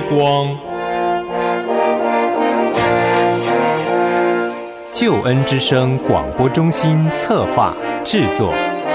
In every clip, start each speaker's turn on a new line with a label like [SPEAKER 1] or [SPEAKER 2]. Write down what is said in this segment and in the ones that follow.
[SPEAKER 1] 光。救恩之声广播中心策划制作。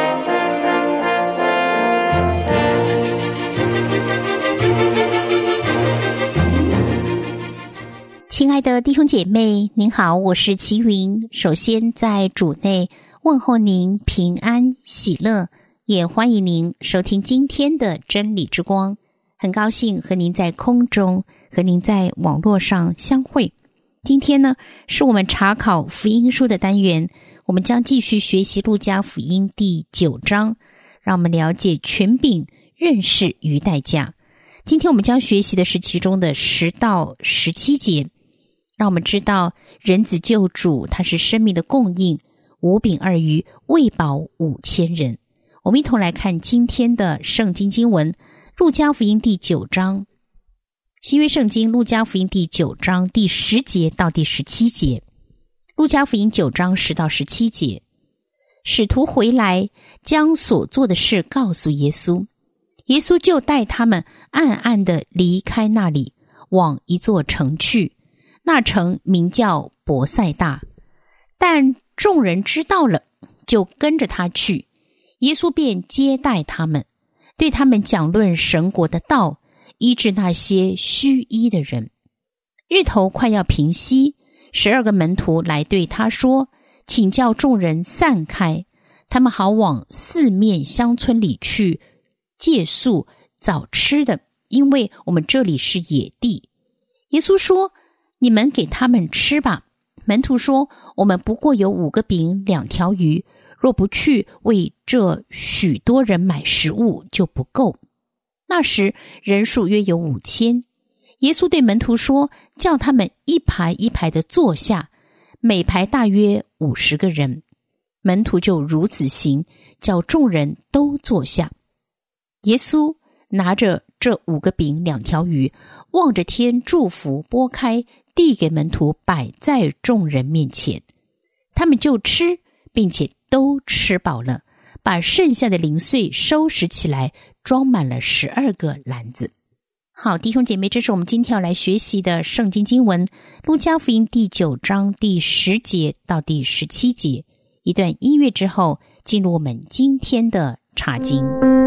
[SPEAKER 2] 亲爱的弟兄姐妹，您好，我是齐云。首先在主内问候您平安喜乐，也欢迎您收听今天的真理之光。很高兴和您在空中，和您在网络上相会。今天呢，是我们查考福音书的单元，我们将继续学习路加福音第9章，让我们了解权柄、认识与代价。今天我们将学习的是其中的10到17节，让我们知道人子救主他是生命的供应，5饼2鱼喂饱5000人。我们一同来看今天的圣经经文，路加福音第9章。新约圣经路加福音第9章第10节到第17节。路加福音9章10到17节。使徒回来，将所做的事告诉耶稣，耶稣就带他们暗暗地离开那里，往一座城去，那城名叫伯赛大。但众人知道了，就跟着他去，耶稣便接待他们，对他们讲论神国的道，医治那些虚医的人。日头快要平息，12个门徒来对他说，请叫众人散开，他们好往四面乡村里去借宿找吃的，因为我们这里是野地。耶稣说，你们给他们吃吧。门徒说，我们不过有5个饼2条鱼，若不去为这许多人买食物，就不够。那时人数约有5000。耶稣对门徒说，叫他们一排一排的坐下，每排大约50个人。门徒就如此行，叫众人都坐下。耶稣拿着这5个饼2条鱼，望着天祝福，拨开，递给门徒，摆在众人面前。他们就吃，并且都吃饱了，把剩下的零碎收拾起来，装满了12个篮子。好，弟兄姐妹，这是我们今天要来学习的圣经经文，路加福音第9章第10节到第17节。一段音乐之后，进入我们今天的查经。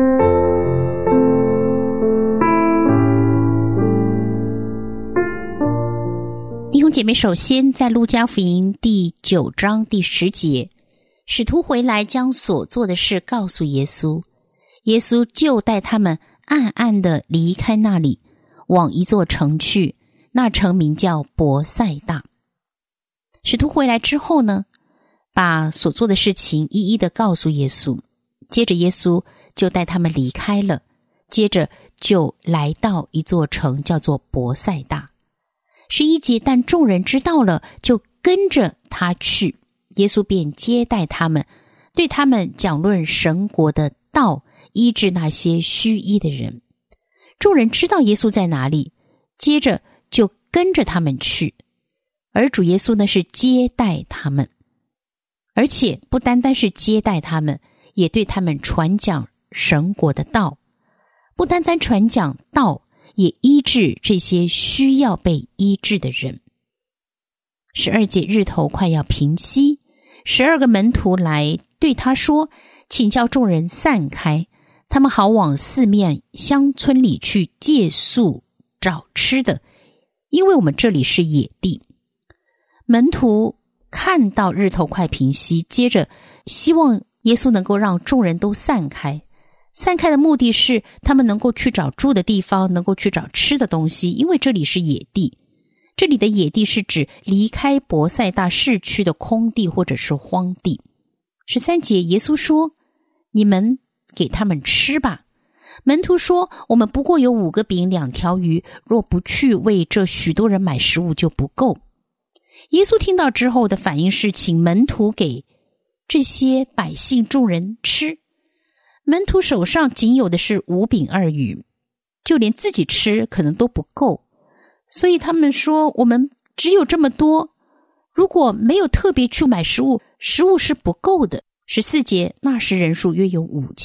[SPEAKER 2] 弟兄姐妹，首先在路加福音第9章第10节，使徒回来，将所做的事告诉耶稣，耶稣就带他们暗暗地离开那里，往一座城去，那城名叫伯赛大。使徒回来之后呢，把所做的事情一一地告诉耶稣，接着耶稣就带他们离开了，接着就来到一座城叫做伯赛大。11节，但众人知道了，就跟着他去，耶稣便接待他们，对他们讲论神国的道，医治那些虚医的人。众人知道耶稣在哪里，接着就跟着他们去。而主耶稣呢，是接待他们，而且不单单是接待他们，也对他们传讲神国的道。不单单传讲道，也医治这些需要被医治的人。12节，日头快要平息，12个门徒来对他说，请叫众人散开，他们好往四面乡村里去借宿找吃的，因为我们这里是野地。门徒看到日头快平息，接着希望耶稣能够让众人都散开。散开的目的是他们能够去找住的地方，能够去找吃的东西，因为这里是野地。这里的野地是指离开伯赛大市区的空地或者是荒地。13节，耶稣说，你们给他们吃吧。门徒说，我们不过有5个饼2条鱼，若不去为这许多人买食物，就不够。耶稣听到之后的反应是，请门徒给这些百姓众人吃。门徒手上仅有的是5饼2鱼，就连自己吃可能都不够，所以他们说，我们只有这么多，如果没有特别去买食物，食物是不够的。14节，那时人数约有5000。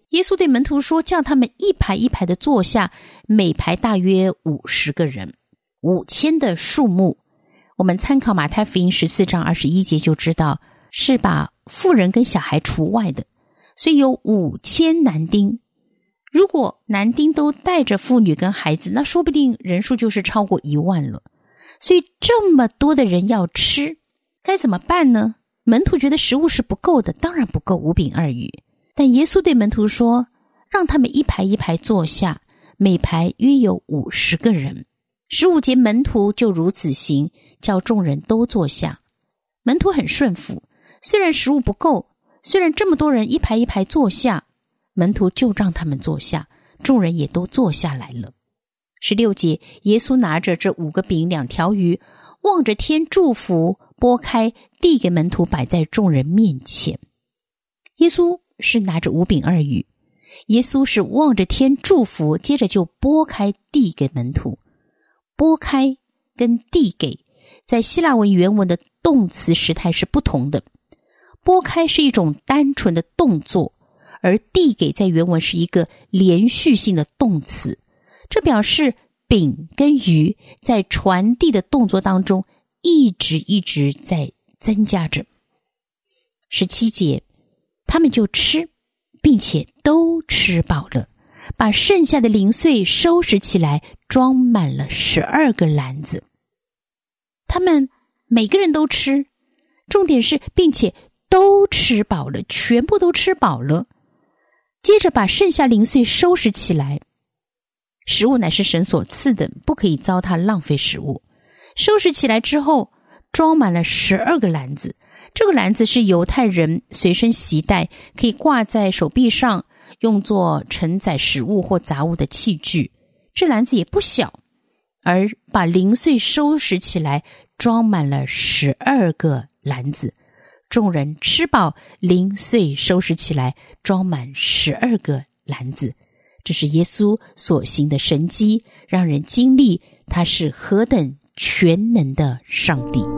[SPEAKER 2] 耶稣对门徒说，叫他们一排一排的坐下，每排大约50个人，5000的数目。我们参考马太福音14章21节就知道，是把妇人跟小孩除外的，所以有5000男丁。如果男丁都带着妇女跟孩子，那说不定人数就是超过1万了。所以这么多的人要吃，该怎么办呢？门徒觉得食物是不够的，当然不够5饼2鱼。但耶稣对门徒说，让他们一排一排坐下，每排约有50个人。15节门徒就如此行，叫众人都坐下。门徒很顺服，虽然食物不够，虽然这么多人一排一排坐下，门徒就让他们坐下，众人也都坐下来了。16节，耶稣拿着这5个饼2条鱼，望着天祝福，拨开递给门徒，摆在众人面前。耶稣是拿着5饼2鱼，耶稣是望着天祝福，接着就拨开递给门徒。拨开跟递给在希腊文原文的动词时态是不同的，拨开是一种单纯的动作，而递给在原文是一个连续性的动词，这表示饼跟鱼在传递的动作当中一直在增加着。17节，他们就吃，并且都吃饱了，把剩下的零碎收拾起来，装满了12个篮子。他们每个人都吃，重点是并且都吃饱了，全部都吃饱了。接着把剩下零碎收拾起来，食物乃是神所赐的，不可以糟蹋浪费食物。收拾起来之后，装满了12个篮子。这个篮子是犹太人随身携带，可以挂在手臂上，用作承载食物或杂物的器具。这篮子也不小，而把零碎收拾起来，装满了12个篮子。众人吃饱，零碎收拾起来，装满12个篮子。这是耶稣所行的神迹，让人经历他是何等全能的上帝。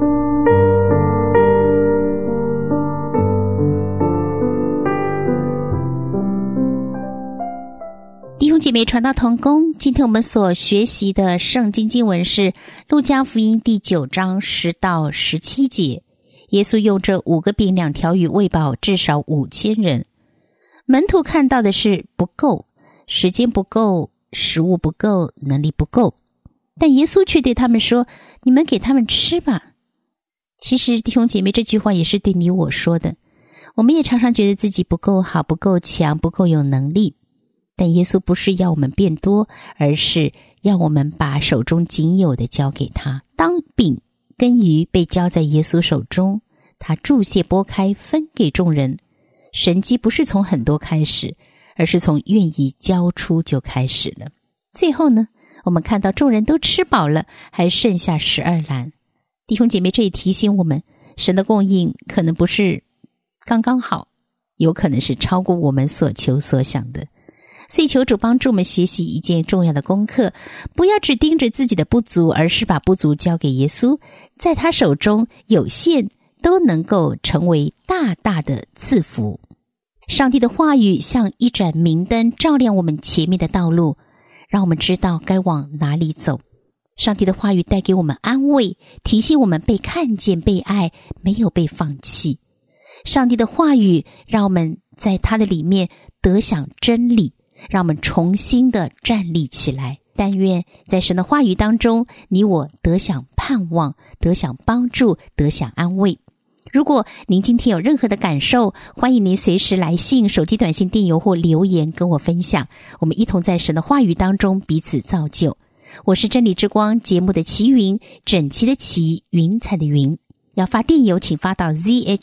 [SPEAKER 2] 弟兄姐妹传道同工，今天我们所学习的圣经经文是路加福音第9章10到17节。耶稣用这5个饼2条鱼喂饱至少5000人。门徒看到的是不够，时间不够，食物不够，能力不够，但耶稣却对他们说，你们给他们吃吧。其实弟兄姐妹，这句话也是对你我说的。我们也常常觉得自己不够好，不够强，不够有能力，但耶稣不是要我们变多，而是要我们把手中仅有的交给他。当饼跟鱼被交在耶稣手中，他注谢拨开分给众人。神迹不是从很多开始，而是从愿意交出就开始了。最后呢，我们看到众人都吃饱了，还剩下12篮。弟兄姐妹，这也提醒我们，神的供应可能不是刚刚好，有可能是超过我们所求所想的。所以求主帮助我们学习一件重要的功课，不要只盯着自己的不足，而是把不足交给耶稣，在他手中有限都能够成为大大的赐福。上帝的话语像一盏明灯，照亮我们前面的道路，让我们知道该往哪里走。上帝的话语带给我们安慰，提醒我们被看见、被爱，没有被放弃。上帝的话语让我们在他的里面得享真理，让我们重新的站立起来。但愿在神的话语当中，你我得享盼望，得享帮助，得享安慰。如果您今天有任何的感受，欢迎您随时来信、手机短信、电邮或留言跟我分享，我们一同在神的话语当中彼此造就。我是真理之光节目的齐云，整齐的齐，云彩的云。要发电邮请发到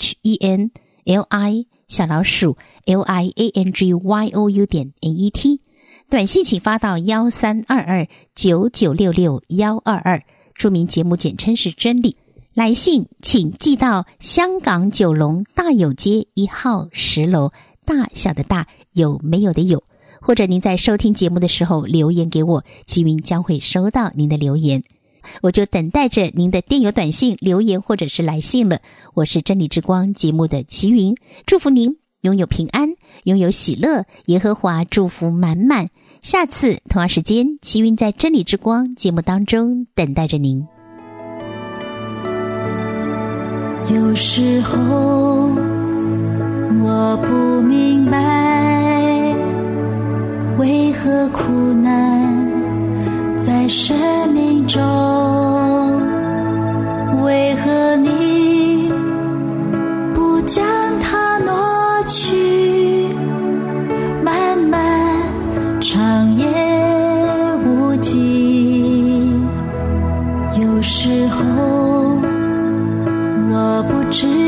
[SPEAKER 2] ZHENLI_LIANGYOU.net， 短信请发到132299662122，注明节目简称是真理。来信请寄到香港九龙大有街1号10楼，大小的大，有没有的有。或者您在收听节目的时候留言给我，齐云将会收到您的留言，我就等待着您的电邮、短信、留言或者是来信了。我是真理之光节目的齐云，祝福您拥有平安， 拥有喜乐，耶和华祝福满满。下次同样时间，齐云在真理之光节目当中等待着您。
[SPEAKER 3] 有时候我不明白，为何苦难在生命中，为何你不将它挪去，漫漫长夜无际。有时候我不知